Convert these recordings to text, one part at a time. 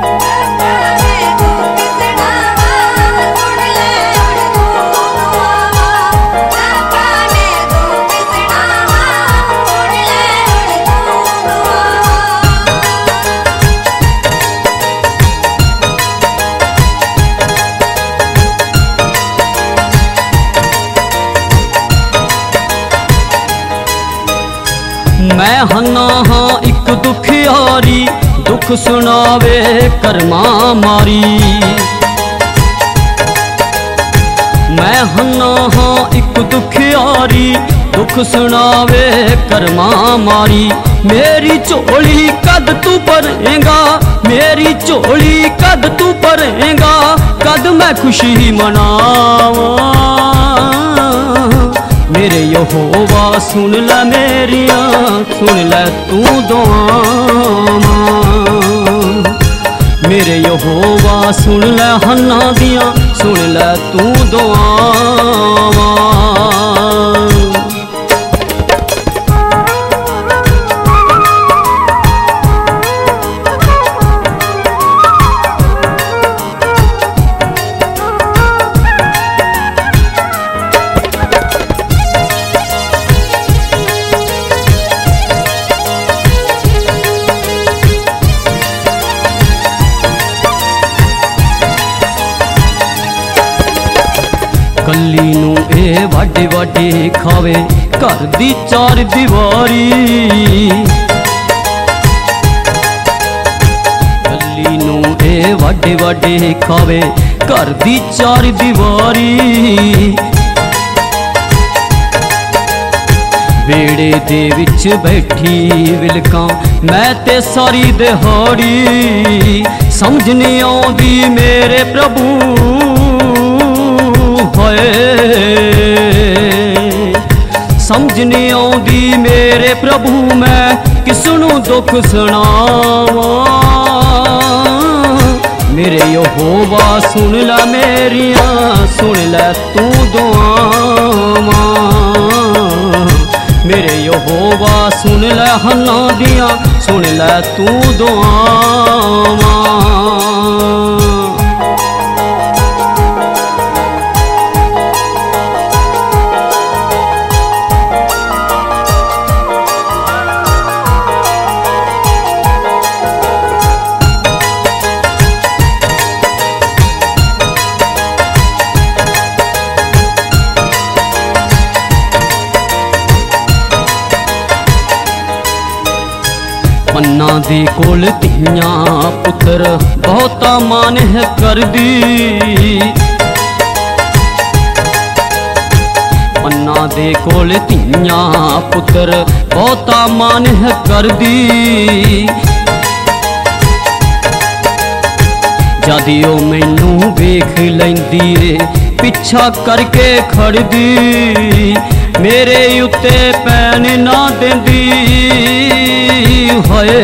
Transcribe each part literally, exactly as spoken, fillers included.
मैं हन्ना हाँ एक दुखियारी, दुख सुनावे कर्मा मारी। मैं हन्ना हाँ एक दुखियारी, दुख सुनावे कर्मा मारी। मेरी झोली कद तू भरेगा, मेरी झोली कद तू भरेगा, कद मैं खुशी मनावा। मेरे यहोवा सुन ले मेरिया, सुन ले तू दुआवां। मेरे यहोवा सुन ले हन्ना दियां, सुन ले तू दुआवां। कल्ली नू ए वाडे वाडे खावे घर दी चार दीवारी। कल्ली नू ए वाडे वाडे खावे घर दी चार दीवारी। वेड़े दे विच बैठी विलकां मैं ते सारी दिहाड़ी। समझ नहीं आउंदी मेरे प्रभु समझ नहीं आउंदी मेरे प्रभु मैं किसनू दुख सुनावा। मेरे यहोवा सुन ले मेरिया, सुन ले तू दुआवां। मेरे यहोवा सुन ले हन्ना दियां, सुन ले तू दुआवां। पन्ना दे कोल तियां पुत्र बहुता मान है कर दी। पन्ना दे कोल तियां पुत्र बहुता मान है कर दी। जदियों मैनू वेख लैंदी रे पिछा करके खड़दी। मेरे उत्ते पैन ना देंदी होए,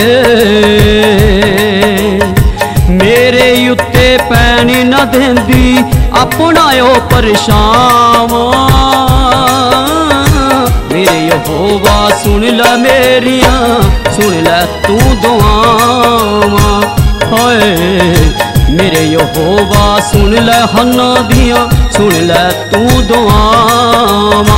मेरे उत्ते पैन ना देंदी अपना ओ परेशान। मेरे यहोवा सुन ले मेरिया, सुन ले तू दुआवां। होए मेरे यहोवा सुन ले हन्ना दियां, सुन ले तू दुआवां।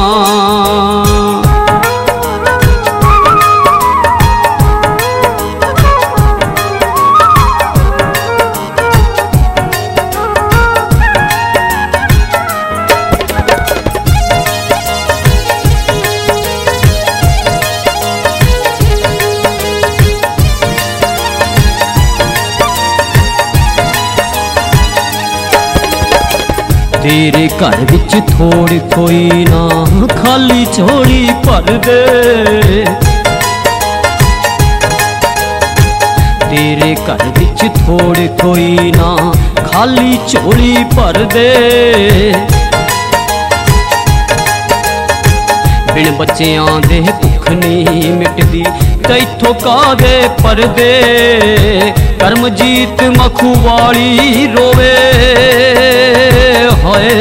तेरे घर विच थोड़ी कोई ना खाली झोली भर दे। तेरे घर विच थोड़ी कोई ना खाली झोली भर दे। बिन बच्चियां दे भुख नहीं मिटदी, तैथों कादे परदे। करमजीत मखूवाली रोवे होए,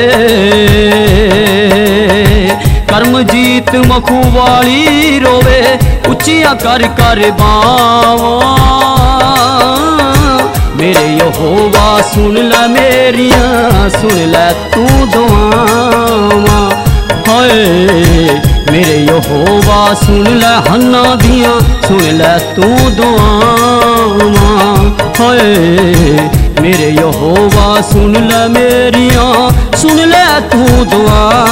करमजीत मखूवाली रोवे उचिया कर कर बावां। मेरे यहोवा सुन ले मेरियां, सुन ले तू दुआवां। हाय मेरे यहोवा सुन ले हन्ना दियां, सुन ले तू दुआवां। हाय मेरे यहोवा सुन ले मेरियां, सुन ले तू दुआ।